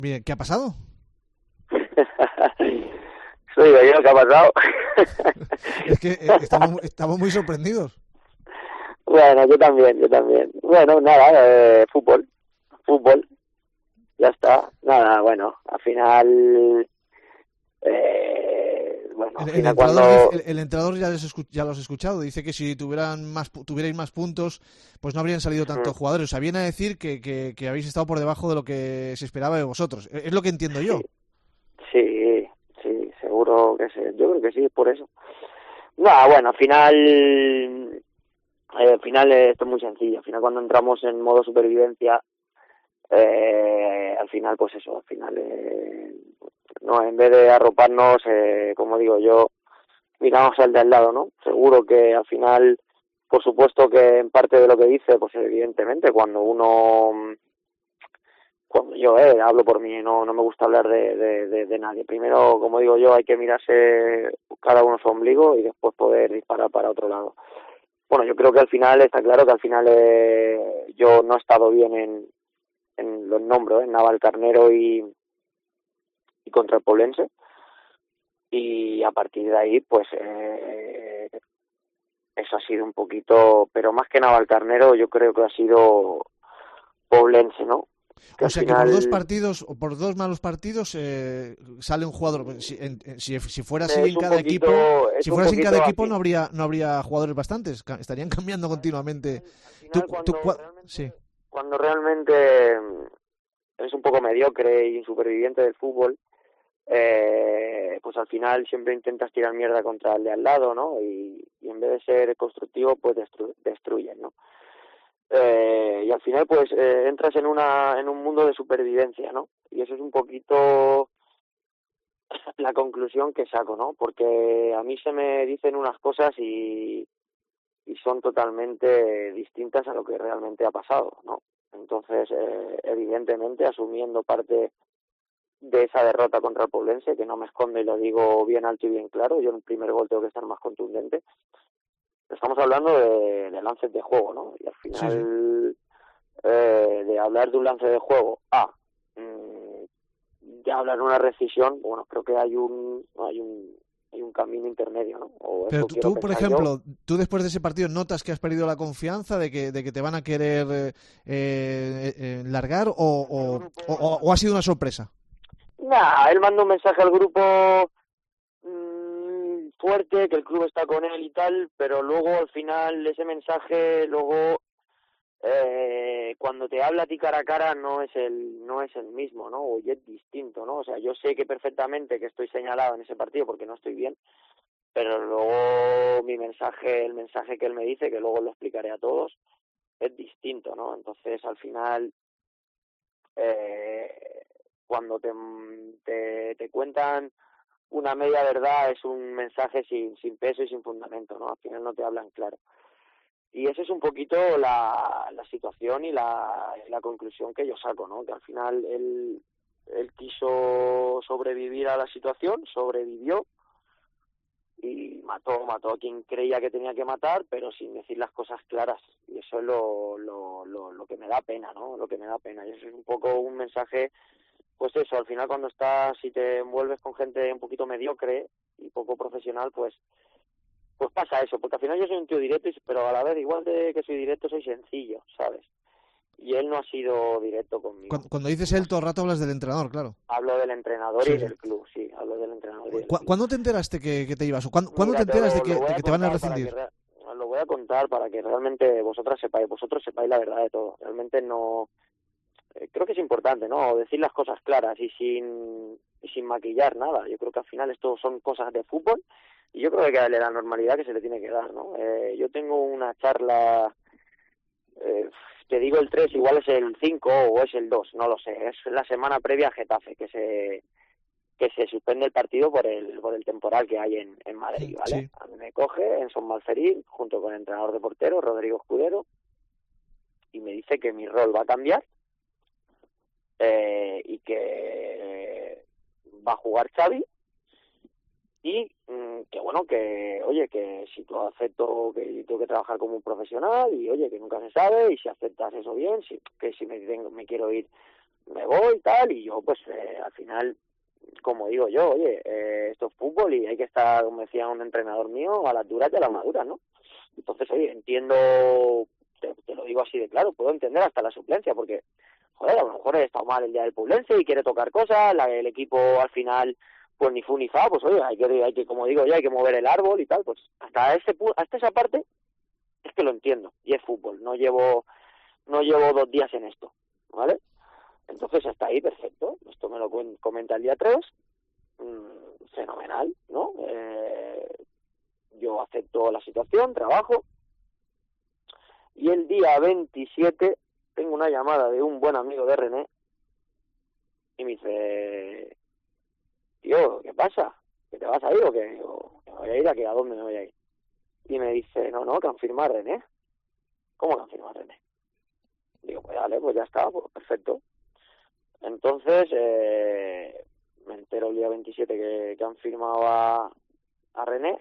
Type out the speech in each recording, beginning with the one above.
Bien, ¿qué ha pasado? Soy yo, ¿qué ha pasado? Es que estamos muy sorprendidos. Bueno, yo también, yo también. Bueno, nada, fútbol, ya está. Nada, bueno, al El final entrenador dice, cuando... el entrenador ya lo has escuchado, dice que si tuvierais más puntos, pues no habrían salido tantos jugadores. O sea, viene a decir que habéis estado por debajo de lo que se esperaba de vosotros. Es lo que entiendo Sí, yo. sí, sí, seguro que sí. Yo creo que sí, es por eso. Nada, bueno, al final esto es muy sencillo. Al final cuando entramos en modo supervivencia, al final pues eso, no, en vez de arroparnos, como digo yo, miramos al de al lado, ¿no? Seguro que al final, por supuesto que en parte de lo que dice, pues evidentemente cuando yo hablo por mí, no me gusta hablar de nadie. Primero, como digo yo, hay que mirarse cada uno su ombligo y después poder disparar para otro lado. Bueno, yo creo que al final, está claro que al final yo no he estado bien en los nombres, en Navalcarnero y contra el Poblense, y a partir de ahí pues eso ha sido un poquito, pero más que Navalcarnero yo creo que ha sido Poblense, ¿no? Que O al sea que por dos final partidos o por dos malos partidos sale un jugador. Si fuera así en es un cada equipo, poquito es si un fuera así en cada poquito equipo así. no habría jugadores bastantes. Estarían cambiando continuamente. Al Tú, final tú, sí. cuando realmente eres un poco mediocre y un superviviente del fútbol, pues al final siempre intentas tirar mierda contra el de al lado, ¿no? Y en vez de ser constructivo, pues destruyes, ¿no? Y al final, pues entras en un mundo de supervivencia, ¿no? Y eso es un poquito la conclusión que saco, ¿no? Porque a mí se me dicen unas cosas y son totalmente distintas a lo que realmente ha pasado, ¿no? Entonces, evidentemente, asumiendo parte de esa derrota contra el Poblense, que no me escondo y lo digo bien alto y bien claro, yo en el primer gol tengo que estar más contundente. Estamos hablando de lances de juego, ¿no? Y al Sí, sí. final, de hablar de un lance de juego mm, ya hablar de una rescisión, bueno, creo que hay un camino intermedio, ¿no? O Pero eso tú, quiero tú, por pensar yo. ejemplo, tú después de ese partido notas que has perdido la confianza de que te van a querer largar o ha sido una sorpresa. Nah, él manda un mensaje al grupo fuerte, que el club está con él y tal, pero luego al final ese mensaje, luego cuando te habla a ti cara a cara no es el mismo, ¿no? O es distinto, ¿no? O sea, yo sé que perfectamente que estoy señalado en ese partido porque no estoy bien, pero luego el mensaje que él me dice, que luego lo explicaré a todos, es distinto, ¿no? Entonces, al final, eh, cuando te cuentan una media verdad, es un mensaje sin peso y sin fundamento, ¿no? Al final no te hablan claro. Y esa es un poquito la situación y la conclusión que yo saco, ¿no? Que al final él quiso sobrevivir a la situación, sobrevivió y mató a quien creía que tenía que matar, pero sin decir las cosas claras. Y eso es lo que me da pena, ¿no? Lo que me da pena. Y eso es un poco un mensaje, pues eso, al final cuando estás y te envuelves con gente un poquito mediocre y poco profesional, pues pasa eso, porque al final yo soy un tío directo, pero a la vez, igual de que soy directo, soy sencillo, ¿sabes? Y él no ha sido directo conmigo. Cuando dices No, él, todo el rato hablas del entrenador, claro. hablo del entrenador Sí, y sí. del club, sí, hablo del entrenador y del club. ¿Cuándo te enteraste que te ibas? ¿O cuándo te Mira, enteras de lo que, voy de a que te van a contar para que rescindir? lo voy a contar para que realmente vosotros sepáis la verdad de todo. Realmente no, creo que es importante, ¿no? Decir las cosas claras y sin maquillar nada. Yo creo que al final esto son cosas de fútbol y yo creo que hay que darle la normalidad que se le tiene que dar, ¿no? Yo tengo una charla, te digo el 3, igual es el 5 o es el 2, no lo sé. Es la semana previa a Getafe, que se suspende el partido por el temporal que hay en Madrid, ¿vale? Sí. A mí me coge en Son Malferil, junto con el entrenador de portero, Rodrigo Escudero, y me dice que mi rol va a cambiar, y que va a jugar Xavi, y que bueno, que oye, que si tú acepto que tengo que trabajar como un profesional, y oye, que nunca se sabe, y si aceptas eso bien, que si me quiero ir me voy y tal, y yo pues al final, como digo yo, oye, esto es fútbol y hay que estar, como decía un entrenador mío, a las duras y a las maduras, ¿no? Entonces, oye, entiendo, te lo digo así de claro, puedo entender hasta la suplencia, porque, joder, a lo mejor he estado mal el día del Poblense y quiere tocar cosas, el equipo al final, pues ni fu ni fa, pues oye, hay que, como digo yo, hay que mover el árbol y tal, pues hasta esa parte es que lo entiendo, y es fútbol, no llevo 2 días en esto, ¿vale? Entonces hasta ahí perfecto, esto me lo comenta el día 3, fenomenal, ¿no? Yo acepto la situación, trabajo, y el día 27 tengo una llamada de un buen amigo de René y me dice, tío, ¿qué pasa? ¿Que te vas a ir o qué? Digo, ¿me voy a ir a qué? ¿A dónde me voy a ir? Y me dice, no, que han firmado a René. ¿Cómo que han firmado a René? Digo, pues dale, pues ya está, pues perfecto. Entonces, me entero el día 27 que han firmado a René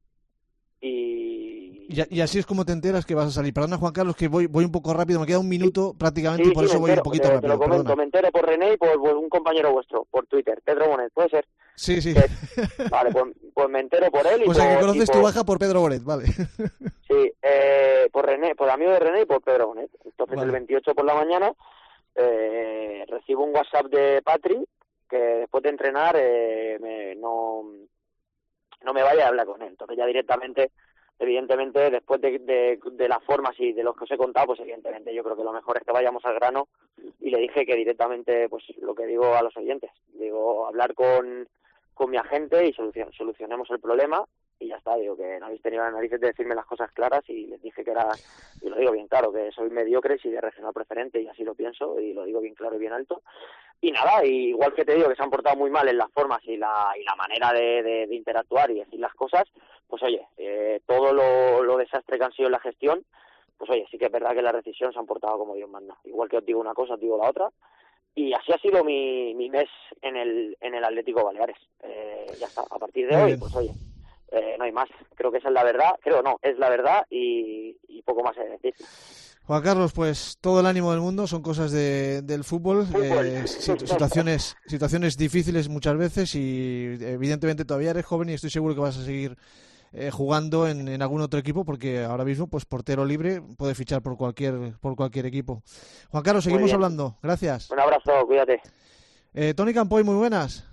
y así es como te enteras que vas a salir. Perdona, Juan Carlos, que voy un poco rápido, me queda un minuto prácticamente, sí, y por eso voy un poquito rápido. Te lo comento, perdona. me entero por René y por un compañero vuestro, por Twitter, Pedro Bonet, ¿puede ser? Sí. Vale, pues me entero por él y o sea, que conoces tu baja por Pedro Bonet, vale. Sí, por René, por amigo de René y por Pedro Bonet. Entonces vale. El 28 por la mañana recibo un WhatsApp de Patri que después de entrenar no me vaya a hablar con él. Entonces ya directamente, evidentemente, después de las formas y de los que os he contado, pues evidentemente yo creo que lo mejor es que vayamos al grano, y le dije que directamente, pues lo que digo a los oyentes, digo, hablar con mi agente y solucionemos el problema, y ya está. Digo que no habéis tenido las narices de decirme las cosas claras, y les dije que era, y lo digo bien claro, que soy mediocre y de regional preferente, y así lo pienso, y lo digo bien claro y bien alto. Y nada, y igual que te digo que se han portado muy mal en las formas y la manera de interactuar y decir las cosas, pues oye, todo lo desastre que han sido en la gestión, pues oye, sí que es verdad que en la decisión se han portado como Dios manda. Igual que os digo una cosa, os digo la otra. Y así ha sido mi mes en el Atlético Baleares. Ya está, a partir de hoy, pues oye, no hay más. Creo que esa es la verdad, es la verdad, y poco más he de decir. Juan Carlos, pues todo el ánimo del mundo, son cosas del fútbol, situaciones difíciles muchas veces, y evidentemente todavía eres joven y estoy seguro que vas a seguir jugando en algún otro equipo, porque ahora mismo pues portero libre puede fichar por cualquier equipo. Juan Carlos, seguimos hablando, gracias. Un abrazo, cuídate. Toni Campoy, muy buenas.